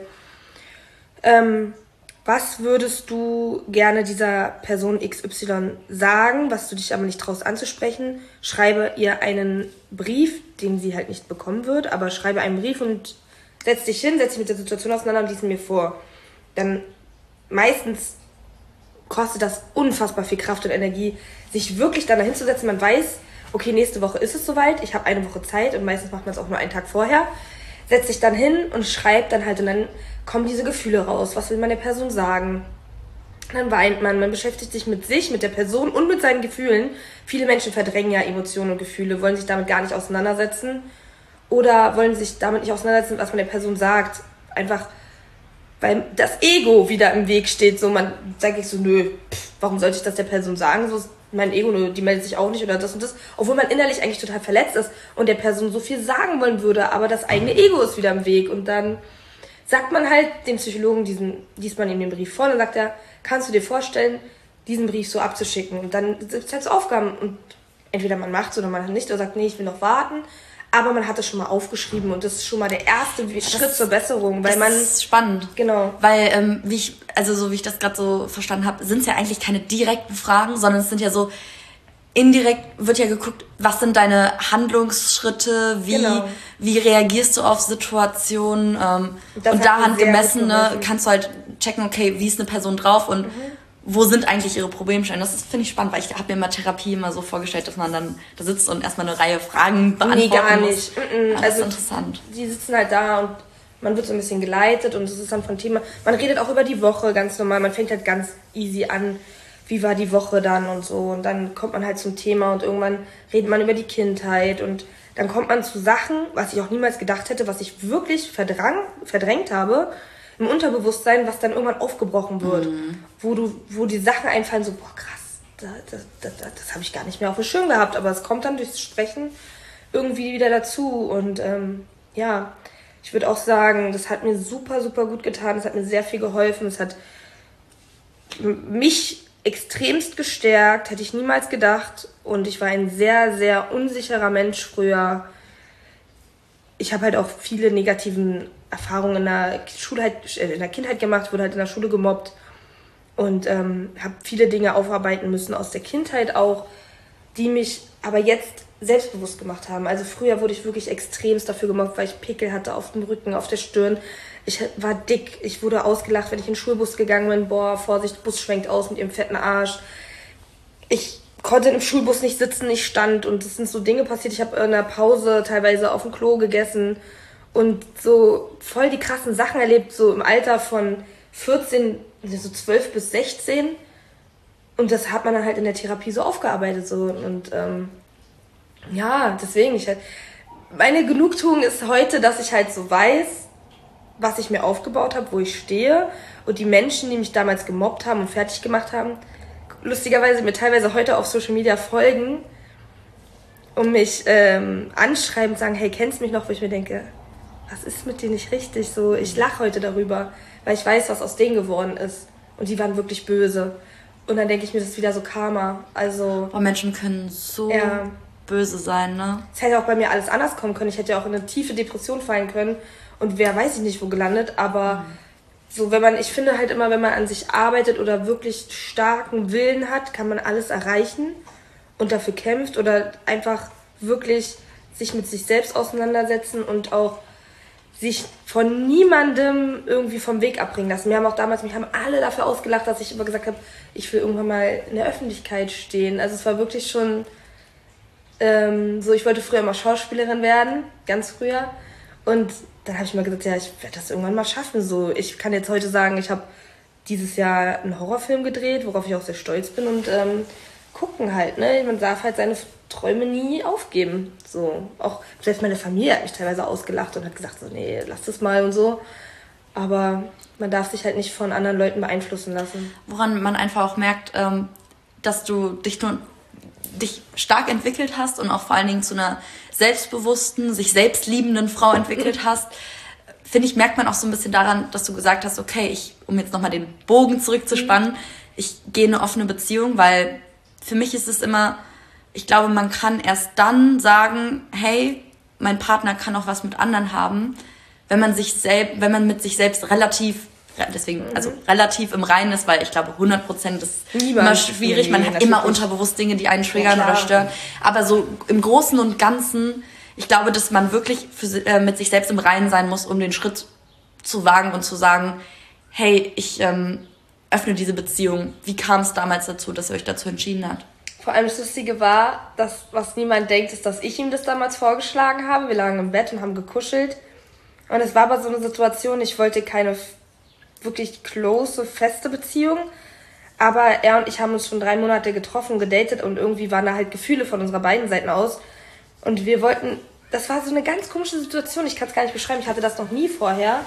was würdest du gerne dieser Person XY sagen, was du dich aber nicht traust anzusprechen? Schreibe ihr einen Brief, den sie halt nicht bekommen wird, aber schreibe einen Brief und setz dich mit der Situation auseinander und lies ihn mir vor. Dann meistens kostet das unfassbar viel Kraft und Energie, sich wirklich dann dahin zu setzen. Man weiß, okay, nächste Woche ist es soweit, ich habe eine Woche Zeit und meistens macht man es auch nur einen Tag vorher. Setzt sich dann hin und schreibt dann halt und dann kommen diese Gefühle raus. Was will man der Person sagen? Dann weint man beschäftigt sich, mit der Person und mit seinen Gefühlen. Viele Menschen verdrängen ja Emotionen und Gefühle, wollen sich damit gar nicht auseinandersetzen oder wollen sich damit nicht auseinandersetzen, was man der Person sagt. Einfach weil das Ego wieder im Weg steht. So, man sagt ich so, nö, warum sollte ich das der Person sagen? So ist mein Ego, nö, die meldet sich auch nicht oder das und das. Obwohl man innerlich eigentlich total verletzt ist und der Person so viel sagen wollen würde, aber das eigene Ego ist wieder im Weg. Und dann sagt man halt dem Psychologen, liest man ihm den Brief vor und dann sagt er, kannst du dir vorstellen, diesen Brief so abzuschicken? Und dann gibt es halt so Aufgaben und entweder man macht es oder man hat nicht oder sagt, nee, ich will noch warten. Aber man hat es schon mal aufgeschrieben und das ist schon mal der erste Schritt zur Besserung. Weil
das ist spannend.
Genau.
Weil, wie ich das gerade so verstanden habe, sind es ja eigentlich keine direkten Fragen, sondern es sind ja so, indirekt wird ja geguckt, was sind deine Handlungsschritte, wie reagierst du auf Situationen und daran gemessen kannst du halt checken, okay, wie ist eine Person drauf und wo sind eigentlich ihre Problemstellen. Das finde ich spannend, weil ich habe mir immer Therapie immer so vorgestellt, dass man dann da sitzt und erstmal eine Reihe Fragen beantworten muss.
Nee, gar nicht.
Ja, das ist interessant.
Die sitzen halt da und man wird so ein bisschen geleitet und es ist dann von Thema, man redet auch über die Woche ganz normal, man fängt halt ganz easy an, wie war die Woche dann und so. Und dann kommt man halt zum Thema und irgendwann redet man über die Kindheit und dann kommt man zu Sachen, was ich auch niemals gedacht hätte, was ich wirklich verdrängt habe im Unterbewusstsein, was dann irgendwann aufgebrochen wird. Wo die Sachen einfallen, so, boah, krass, das habe ich gar nicht mehr auf dem Schirm gehabt, aber es kommt dann durchs Sprechen irgendwie wieder dazu. Und ja, ich würde auch sagen, das hat mir super, super gut getan, es hat mir sehr viel geholfen, es hat mich extremst gestärkt, hätte ich niemals gedacht. Und ich war ein sehr, sehr unsicherer Mensch früher. Ich habe halt auch viele negativen Erfahrungen in der Kindheit gemacht, wurde halt in der Schule gemobbt und habe viele Dinge aufarbeiten müssen aus der Kindheit auch, die mich aber jetzt selbstbewusst gemacht haben. Also früher wurde ich wirklich extremst dafür gemobbt, weil ich Pickel hatte auf dem Rücken, auf der Stirn. Ich war dick, ich wurde ausgelacht, wenn ich in den Schulbus gegangen bin. Boah, Vorsicht, Bus schwenkt aus mit ihrem fetten Arsch. Ich konnte im Schulbus nicht sitzen, ich stand und es sind so Dinge passiert. Ich habe in der Pause teilweise auf dem Klo gegessen und so voll die krassen Sachen erlebt, so im Alter von 14, so 12 bis 16. Und das hat man dann halt in der Therapie so aufgearbeitet. So. Und ja, deswegen, meine Genugtuung ist heute, dass ich halt so weiß, was ich mir aufgebaut habe, wo ich stehe. Und die Menschen, die mich damals gemobbt haben und fertig gemacht haben, lustigerweise mir teilweise heute auf Social Media folgen und mich anschreiben und sagen, hey, kennst du mich noch? Wo ich mir denke, was ist mit dir nicht richtig? So, ich lache heute darüber, weil ich weiß, was aus denen geworden ist. Und die waren wirklich böse. Und dann denke ich mir, das ist wieder so Karma. Also,
Menschen können so böse sein, ne?
Es hätte auch bei mir alles anders kommen können. Ich hätte ja auch in eine tiefe Depression fallen können und wer weiß ich nicht wo gelandet, aber so, ich finde halt immer, wenn man an sich arbeitet oder wirklich starken Willen hat, kann man alles erreichen und dafür kämpft oder einfach wirklich sich mit sich selbst auseinandersetzen und auch sich von niemandem irgendwie vom Weg abbringen lassen. Mich haben alle dafür ausgelacht, dass ich immer gesagt habe, ich will irgendwann mal in der Öffentlichkeit stehen. Also es war wirklich schon so, ich wollte früher mal Schauspielerin werden, ganz früher. Und dann habe ich mir gesagt, ja, ich werde das irgendwann mal schaffen. So, ich kann jetzt heute sagen, ich habe dieses Jahr einen Horrorfilm gedreht, worauf ich auch sehr stolz bin. Und gucken halt, ne? Man darf halt seine Träume nie aufgeben. So, auch selbst meine Familie hat mich teilweise ausgelacht und hat gesagt, so, nee, lass das mal und so. Aber man darf sich halt nicht von anderen Leuten beeinflussen lassen.
Woran man einfach auch merkt, dass du dich stark entwickelt hast und auch vor allen Dingen zu einer selbstbewussten, sich selbst liebenden Frau entwickelt hast, finde ich, merkt man auch so ein bisschen daran, dass du gesagt hast, okay, um jetzt nochmal den Bogen zurückzuspannen, ich gehe in eine offene Beziehung, weil für mich ist es immer, ich glaube, man kann erst dann sagen, hey, mein Partner kann auch was mit anderen haben, wenn man mit sich selbst relativ im Reinen ist, weil ich glaube, 100% ist immer schwierig. Man hat immer unterbewusst Dinge, die einen triggern oder stören. Aber so im Großen und Ganzen, ich glaube, dass man wirklich mit sich selbst im Reinen sein muss, um den Schritt zu wagen und zu sagen, hey, ich öffne diese Beziehung. Wie kam es damals dazu, dass ihr euch dazu entschieden habt?
Vor allem das Lustige war, dass, was niemand denkt, ist, dass ich ihm das damals vorgeschlagen habe. Wir lagen im Bett und haben gekuschelt. Und es war aber so eine Situation, ich wollte keine wirklich close, feste Beziehung. Aber er und ich haben uns schon 3 Monate getroffen, gedatet und irgendwie waren da halt Gefühle von unserer beiden Seiten aus. Und wir wollten, das war so eine ganz komische Situation, ich kann es gar nicht beschreiben, ich hatte das noch nie vorher.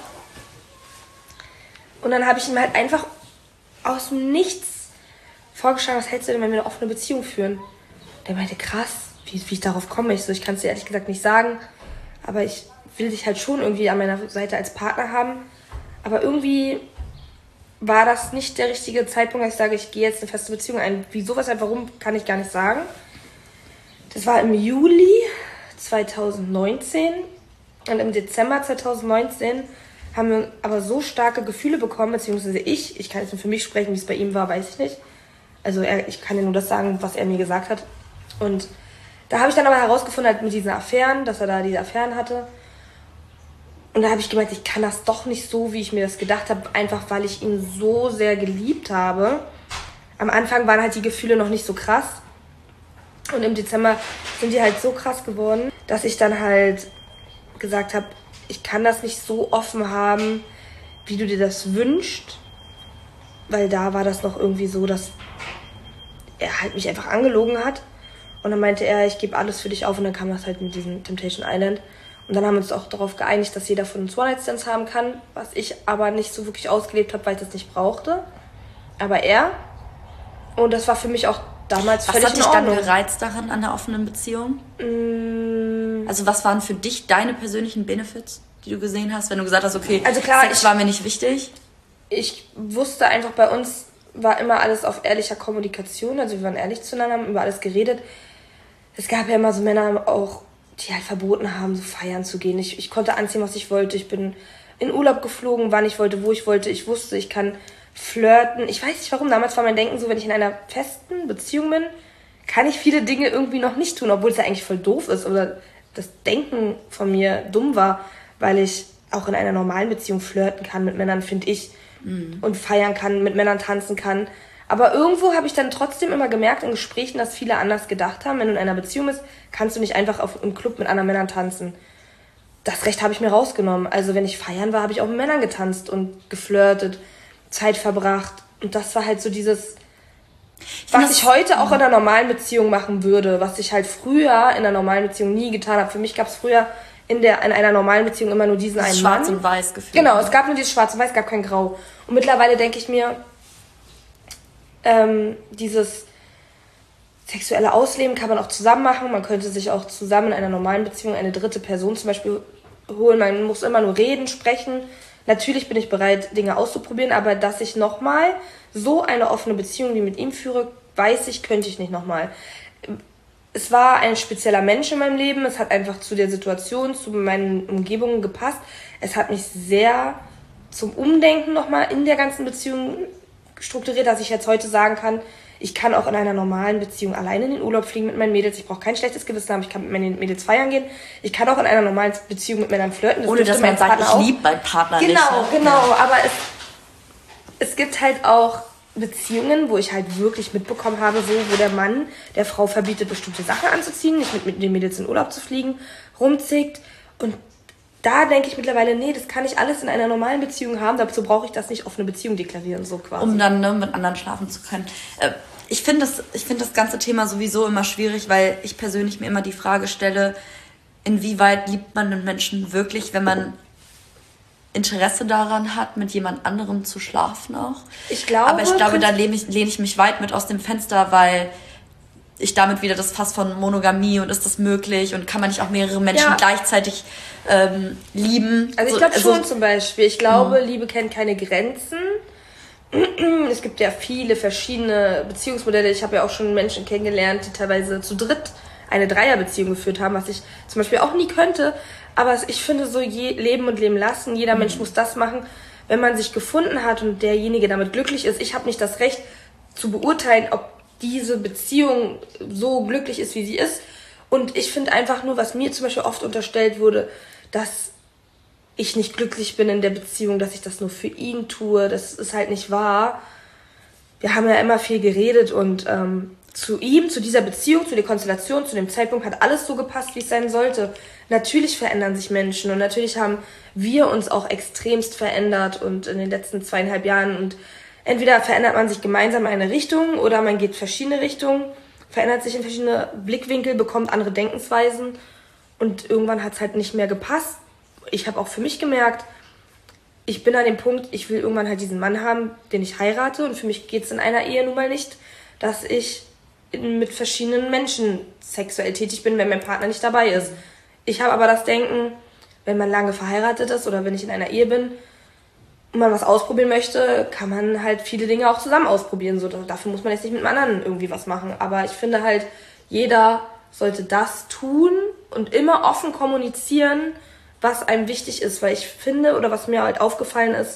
Und dann habe ich ihm halt einfach aus dem Nichts vorgeschlagen, was hältst du denn, wenn wir eine offene Beziehung führen? Der meinte, krass, wie ich darauf komme. Ich kann es dir ehrlich gesagt nicht sagen, aber ich will dich halt schon irgendwie an meiner Seite als Partner haben. Aber irgendwie war das nicht der richtige Zeitpunkt, dass ich sage, ich gehe jetzt eine feste Beziehung ein. Wieso, weshalb, warum, kann ich gar nicht sagen. Das war im Juli 2019 und im Dezember 2019 haben wir aber so starke Gefühle bekommen, beziehungsweise ich kann jetzt nur für mich sprechen, wie es bei ihm war, weiß ich nicht. Also ich kann ja nur das sagen, was er mir gesagt hat. Und da habe ich dann aber herausgefunden, halt mit diesen Affären, dass er da diese Affären hatte. Und da habe ich gemeint, ich kann das doch nicht so, wie ich mir das gedacht habe, einfach weil ich ihn so sehr geliebt habe. Am Anfang waren halt die Gefühle noch nicht so krass. Und im Dezember sind die halt so krass geworden, dass ich dann halt gesagt habe, ich kann das nicht so offen haben, wie du dir das wünschst. Weil da war das noch irgendwie so, dass er halt mich einfach angelogen hat. Und dann meinte er, ich gebe alles für dich auf. Und dann kam das halt mit diesem Temptation Island. Und dann haben wir uns auch darauf geeinigt, dass jeder von uns One-Night-Stands haben kann. Was ich aber nicht so wirklich ausgelebt habe, weil ich das nicht brauchte. Aber er. Und das war für mich auch damals völlig in Ordnung.
Was hat dich dann gereizt daran, an der offenen Beziehung? Also was waren für dich deine persönlichen Benefits, die du gesehen hast, wenn du gesagt hast, okay,
also klar,
Sex war mir nicht wichtig?
Ich wusste einfach, bei uns war immer alles auf ehrlicher Kommunikation. Also wir waren ehrlich zueinander, haben über alles geredet. Es gab ja immer so Männer auch, die halt verboten haben, so feiern zu gehen. Ich konnte anziehen, was ich wollte. Ich bin in Urlaub geflogen, wann ich wollte, wo ich wollte. Ich wusste, ich kann flirten. Ich weiß nicht warum, damals war mein Denken so, wenn ich in einer festen Beziehung bin, kann ich viele Dinge irgendwie noch nicht tun, obwohl es ja eigentlich voll doof ist oder das Denken von mir dumm war, weil ich auch in einer normalen Beziehung flirten kann mit Männern, finde ich, und feiern kann, mit Männern tanzen kann. Aber irgendwo habe ich dann trotzdem immer gemerkt in Gesprächen, dass viele anders gedacht haben. Wenn du in einer Beziehung bist, kannst du nicht einfach im Club mit anderen Männern tanzen. Das Recht habe ich mir rausgenommen. Also wenn ich feiern war, habe ich auch mit Männern getanzt und geflirtet, Zeit verbracht. Und das war halt so dieses, was ich heute auch in einer normalen Beziehung machen würde, was ich halt früher in einer normalen Beziehung nie getan habe. Für mich gab es früher in einer normalen Beziehung immer nur diesen einen Mann.
Schwarz und Weiß Gefühl.
Genau, es gab nur dieses Schwarz und Weiß, es gab kein Grau. Und mittlerweile denke ich mir, dieses sexuelle Ausleben kann man auch zusammen machen. Man könnte sich auch zusammen in einer normalen Beziehung eine dritte Person zum Beispiel holen. Man muss immer nur reden, sprechen. Natürlich bin ich bereit, Dinge auszuprobieren, aber dass ich nochmal so eine offene Beziehung wie mit ihm führe, weiß ich, könnte ich nicht nochmal. Es war ein spezieller Mensch in meinem Leben. Es hat einfach zu der Situation, zu meinen Umgebungen gepasst. Es hat mich sehr zum Umdenken nochmal in der ganzen Beziehung strukturiert, dass ich jetzt heute sagen kann, ich kann auch in einer normalen Beziehung alleine in den Urlaub fliegen mit meinen Mädels. Ich brauche kein schlechtes Gewissen haben. Ich kann mit meinen Mädels feiern gehen. Ich kann auch in einer normalen Beziehung mit Männern flirten.
Ohne dass man sagt, ich liebe meinen Partner nicht.
Genau. Aber es gibt halt auch Beziehungen, wo ich halt wirklich mitbekommen habe, wo der Mann der Frau verbietet, bestimmte Sachen anzuziehen, nicht mit den Mädels in Urlaub zu fliegen, rumzickt. Und da denke ich mittlerweile, nee, das kann ich alles in einer normalen Beziehung haben. Dazu brauche ich das nicht auf eine Beziehung deklarieren, so quasi.
Um dann mit anderen schlafen zu können. Ich finde das ganze Thema sowieso immer schwierig, weil ich persönlich mir immer die Frage stelle, inwieweit liebt man den Menschen wirklich, wenn man Interesse daran hat, mit jemand anderem zu schlafen auch. Aber ich glaube, da lehne ich mich weit mit aus dem Fenster, weil ich damit wieder das Fass von Monogamie und ist das möglich und kann man nicht auch mehrere Menschen gleichzeitig lieben.
Also ich glaube schon zum Beispiel. Ich glaube, Liebe kennt keine Grenzen. Es gibt ja viele verschiedene Beziehungsmodelle. Ich habe ja auch schon Menschen kennengelernt, die teilweise zu dritt eine Dreierbeziehung geführt haben, was ich zum Beispiel auch nie könnte. Aber ich finde so, leben und leben lassen. Jeder Mensch muss das machen, wenn man sich gefunden hat und derjenige damit glücklich ist. Ich habe nicht das Recht zu beurteilen, ob diese Beziehung so glücklich ist, wie sie ist. Und ich finde einfach nur, was mir zum Beispiel oft unterstellt wurde, dass ich nicht glücklich bin in der Beziehung, dass ich das nur für ihn tue. Das ist halt nicht wahr. Wir haben ja immer viel geredet und zu dieser Beziehung, zu der Konstellation, zu dem Zeitpunkt hat alles so gepasst, wie es sein sollte. Natürlich verändern sich Menschen und natürlich haben wir uns auch extremst verändert und in den letzten 2,5 Jahren und entweder verändert man sich gemeinsam in eine Richtung oder man geht verschiedene Richtungen, verändert sich in verschiedene Blickwinkel, bekommt andere Denkensweisen und irgendwann hat es halt nicht mehr gepasst. Ich habe auch für mich gemerkt, ich bin an dem Punkt, ich will irgendwann halt diesen Mann haben, den ich heirate und für mich geht es in einer Ehe nun mal nicht, dass ich mit verschiedenen Menschen sexuell tätig bin, wenn mein Partner nicht dabei ist. Ich habe aber das Denken, wenn man lange verheiratet ist oder wenn ich in einer Ehe bin, man was ausprobieren möchte, kann man halt viele Dinge auch zusammen ausprobieren. So, dafür muss man jetzt nicht mit einem anderen irgendwie was machen. Aber ich finde halt, jeder sollte das tun und immer offen kommunizieren, was einem wichtig ist. Weil ich finde, oder was mir halt aufgefallen ist,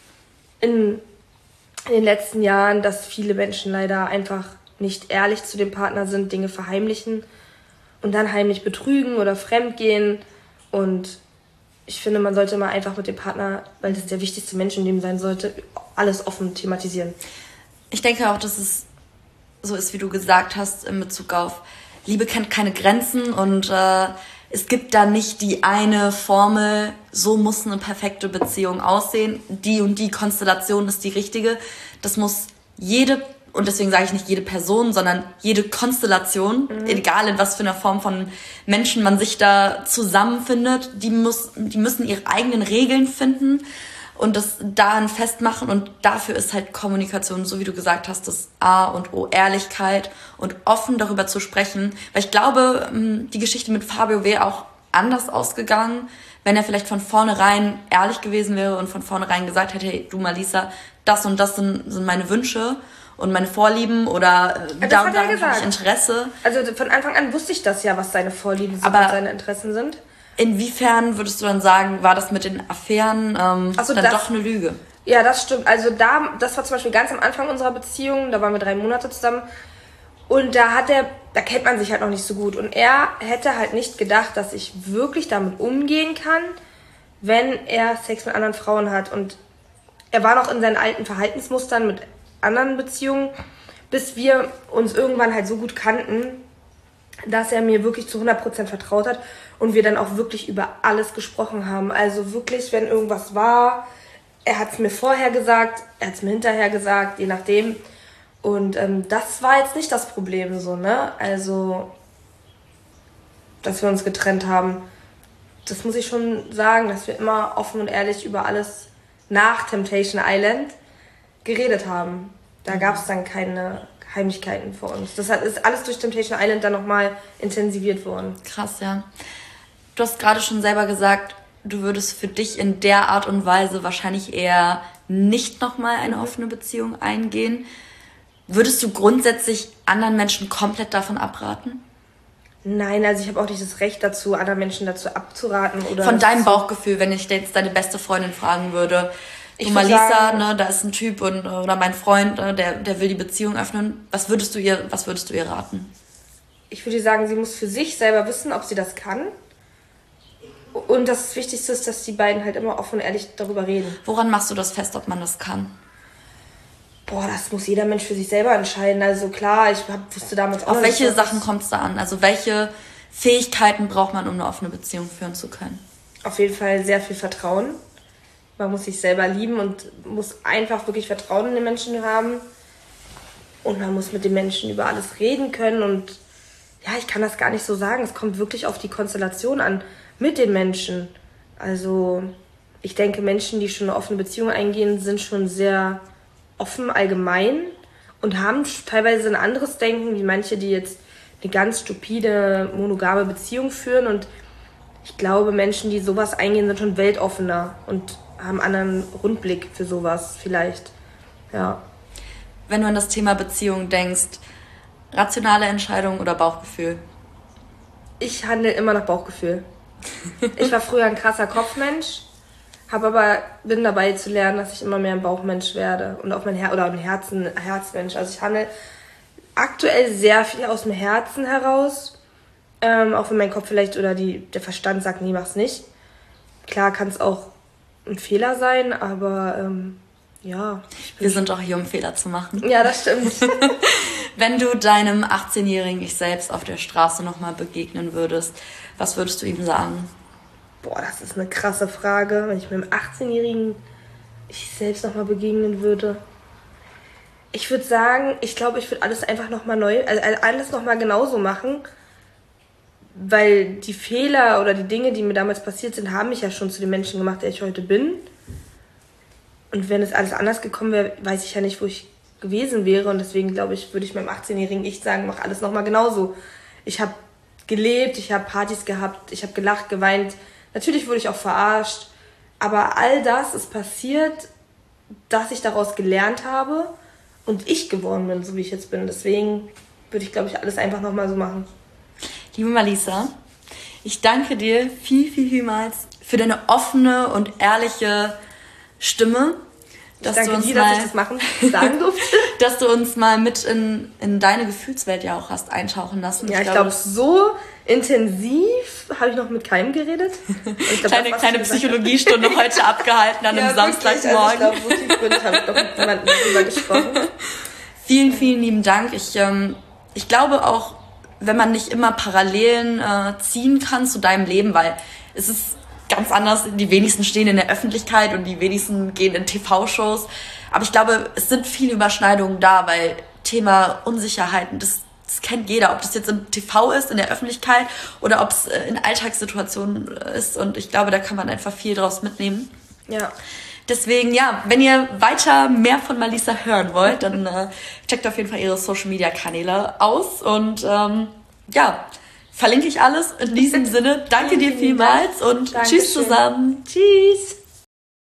in den letzten Jahren, dass viele Menschen leider einfach nicht ehrlich zu dem Partner sind, Dinge verheimlichen und dann heimlich betrügen oder fremdgehen. Und ich finde, man sollte mal einfach mit dem Partner, weil das der wichtigste Mensch in dem sein sollte, alles offen thematisieren.
Ich denke auch, dass es so ist, wie du gesagt hast, in Bezug auf Liebe kennt keine Grenzen und es gibt da nicht die eine Formel, so muss eine perfekte Beziehung aussehen, die und die Konstellation ist die richtige. Das muss jede, und deswegen sage ich nicht jede Person, sondern jede Konstellation, egal in was für einer Form von Menschen man sich da zusammenfindet, die müssen ihre eigenen Regeln finden und das daran festmachen. Und dafür ist halt Kommunikation, so wie du gesagt hast, das A und O, Ehrlichkeit und offen darüber zu sprechen. Weil ich glaube, die Geschichte mit Fabio wäre auch anders ausgegangen, wenn er vielleicht von vornherein ehrlich gewesen wäre und von vornherein gesagt hätte, hey, du Malisa, das und das sind meine Wünsche und meine Vorlieben oder da und da habe ich Interesse.
Also von Anfang an wusste ich das ja, was seine Vorlieben sind und seine Interessen sind.
Inwiefern würdest du dann sagen, war das mit den Affären dann doch eine Lüge?
Ja, das stimmt. Also das war zum Beispiel ganz am Anfang unserer Beziehung, da waren wir 3 Monate zusammen und da kennt man sich halt noch nicht so gut und er hätte halt nicht gedacht, dass ich wirklich damit umgehen kann, wenn er Sex mit anderen Frauen hat und er war noch in seinen alten Verhaltensmustern mit anderen Beziehungen, bis wir uns irgendwann halt so gut kannten, dass er mir wirklich zu 100% vertraut hat und wir dann auch wirklich über alles gesprochen haben. Also wirklich, wenn irgendwas war, er hat es mir vorher gesagt, er hat es mir hinterher gesagt, je nachdem. Und das war jetzt nicht das Problem so, ne? Also, dass wir uns getrennt haben. Das muss ich schon sagen, dass wir immer offen und ehrlich über alles nach Temptation Island geredet haben. Da gab es dann keine Heimlichkeiten vor uns. Das ist alles durch Temptation Island dann nochmal intensiviert worden.
Krass, ja. Du hast gerade schon selber gesagt, du würdest für dich in der Art und Weise wahrscheinlich eher nicht nochmal eine offene Beziehung eingehen. Würdest du grundsätzlich anderen Menschen komplett davon abraten?
Nein, also ich habe auch nicht das Recht dazu, anderen Menschen dazu abzuraten. Oder
von deinem Bauchgefühl, wenn ich jetzt deine beste Freundin fragen würde, du Malisa, ne, da ist ein Typ oder mein Freund, der will die Beziehung öffnen. Was würdest du ihr raten?
Ich würde sagen, sie muss für sich selber wissen, ob sie das kann. Und das Wichtigste ist, dass die beiden halt immer offen und ehrlich darüber reden.
Woran machst du das fest, ob man das kann?
Boah, das muss jeder Mensch für sich selber entscheiden. Also klar, wusste damals auch
nicht. Auf welche Sachen kommt es da an? Also welche Fähigkeiten braucht man, um eine offene Beziehung führen zu können?
Auf jeden Fall sehr viel Vertrauen. Man muss sich selber lieben und muss einfach wirklich Vertrauen in den Menschen haben. Und man muss mit den Menschen über alles reden können. Und ja, ich kann das gar nicht so sagen. Es kommt wirklich auf die Konstellation an mit den Menschen. Also ich denke, Menschen, die schon eine offene Beziehung eingehen, sind schon sehr offen allgemein und haben teilweise ein anderes Denken, wie manche, die jetzt eine ganz stupide, monogame Beziehung führen. Und ich glaube, Menschen, die sowas eingehen, sind schon weltoffener und haben einen anderen Rundblick für sowas vielleicht. Ja.
Wenn du an das Thema Beziehung denkst, rationale Entscheidung oder Bauchgefühl?
Ich handle immer nach Bauchgefühl. Ich war früher ein krasser Kopfmensch, bin dabei zu lernen, dass ich immer mehr ein Bauchmensch werde und auch ein Herzmensch. Also ich handle aktuell sehr viel aus dem Herzen heraus, auch wenn mein Kopf vielleicht oder der Verstand sagt, nee, mach's nicht. Klar kann es auch ein Fehler sein, aber ja.
Wir sind auch hier, um Fehler zu machen.
Ja, das stimmt.
Wenn du deinem 18-jährigen Ich selbst auf der Straße nochmal begegnen würdest, was würdest du ihm sagen?
Boah, das ist eine krasse Frage. Wenn ich meinem 18-jährigen Ich selbst nochmal begegnen würde. Ich würde sagen, ich glaube, ich würde alles einfach nochmal neu, also alles nochmal genauso machen. Weil die Fehler oder die Dinge, die mir damals passiert sind, haben mich ja schon zu dem Menschen gemacht, der ich heute bin. Und wenn es alles anders gekommen wäre, weiß ich ja nicht, wo ich gewesen wäre. Und deswegen, glaube ich, würde ich meinem 18-jährigen Ich sagen, mach alles nochmal genauso. Ich habe gelebt, ich habe Partys gehabt, ich habe gelacht, geweint. Natürlich wurde ich auch verarscht. Aber all das ist passiert, dass ich daraus gelernt habe und ich geworden bin, so wie ich jetzt bin. Deswegen würde ich, glaube ich, alles einfach nochmal so machen.
Liebe Malisa, ich danke dir vielmals für deine offene und ehrliche Stimme.
Dass ich danke dir, dass ich das sagen durfte.
Dass du uns mal mit in deine Gefühlswelt ja auch hast eintauchen lassen.
Ja, ich glaube, so intensiv habe ich noch mit keinem geredet. Ich glaub,
kleine Psychologiestunde heute abgehalten an einem Samstagmorgen.
Also ich glaube, so tiefgründig habe ich noch mit niemandem darüber gesprochen.
Vielen lieben Dank. Ich glaube auch, wenn man nicht immer Parallelen ziehen kann zu deinem Leben, weil es ist ganz anders, die wenigsten stehen in der Öffentlichkeit und die wenigsten gehen in TV-Shows. Aber ich glaube, es sind viele Überschneidungen da, weil Thema Unsicherheiten, das kennt jeder, ob das jetzt im TV ist, in der Öffentlichkeit oder ob es in Alltagssituationen ist. Und ich glaube, da kann man einfach viel draus mitnehmen.
Ja.
Deswegen, ja, wenn ihr weiter mehr von Malisa hören wollt, dann checkt auf jeden Fall ihre Social-Media-Kanäle aus. Und ja, verlinke ich alles. In diesem Sinne, danke dir vielmals und tschüss zusammen.
Tschüss.